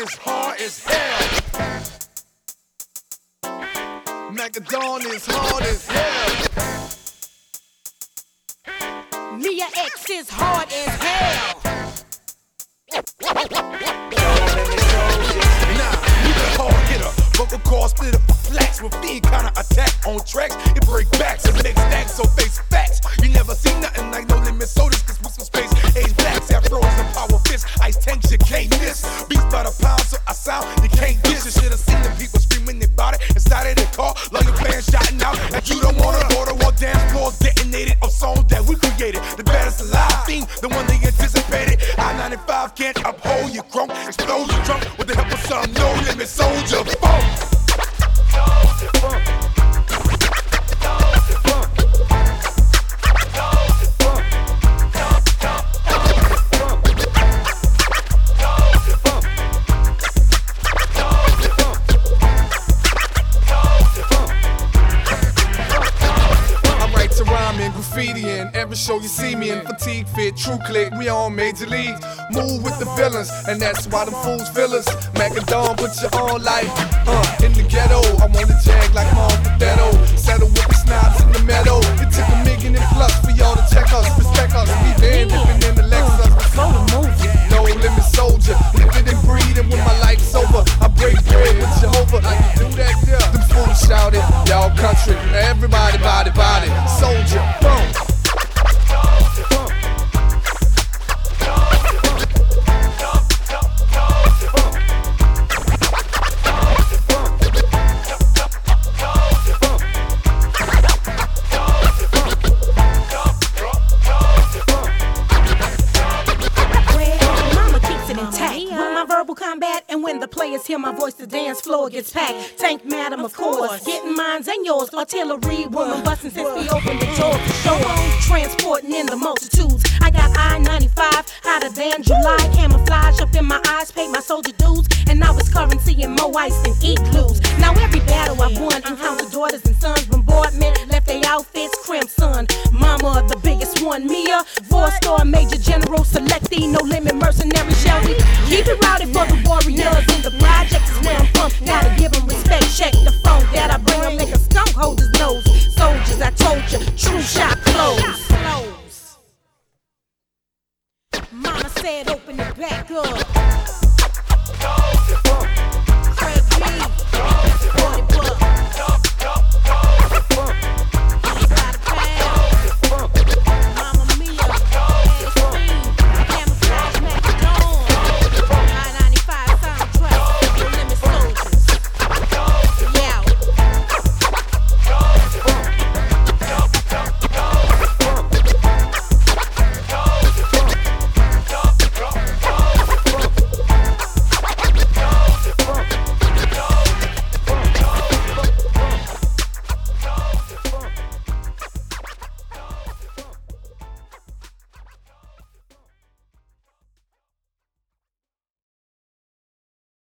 is hard as hell. Macadon is hard as hell. Mia X is hard as hell. Nah, you the hard hitter. Vocal cord splitter for flats with fiend counter attack on tracks. It break backs and make stacks, so face facts. You never seen nothing like No Limit Sodas, cause with some space, age blacks, afros and power fists, ice tanks you can't miss. Beats by the pound, so I sound you can't diss. You should've seen the people screaming about it inside of the car, like your fans shouting out that you don't wanna order or dance floors detonated of songs that we created. The baddest alive theme, the one they anticipated. I-95 can't uphold your crunk, explode your trunk with the help of some No Limit Soldier funk. Graffiti in every show you see me in. Fatigue fit, true click, we on major leagues. Move with the villains, and that's why them fools feel us. Macadon, put your own life in the ghetto. I wanna jag like my Uncle Beto. Settle with the snobs in the meadow. It took $1 million and plus for y'all to check us, respect us. We been living in the Lexus. No Limit Soldier, living and breathing when my life's over. I break bread with Jehovah. I can do that, yeah. Them fools shouted, y'all country. Everybody, body, soldier, boom. Combat, and when the players hear my voice, the dance floor gets packed. Tank madam, of course, getting mines and yours. Artillery woman busting since we opened the door to show up. Transporting in the multitudes. I got I-95 hotter than July. Camouflage up in my eyes, paid my soldier dues, and now it's currency and more ice than igloos. Now every battle I've won, encountered daughters and sons. Bombardment left their outfits crimson. Mama, the biggest one, Mia. 4-star major general, selectee, No Limit mercenary. Shall we keep it rowdy for the warriors in the project is where I'm from. Gotta give them respect, check the funk that I bring them. Make a skunk hold his nose. Soldiers, I told you, true shot close. Mama said open it back up. Craig B, Party Buck.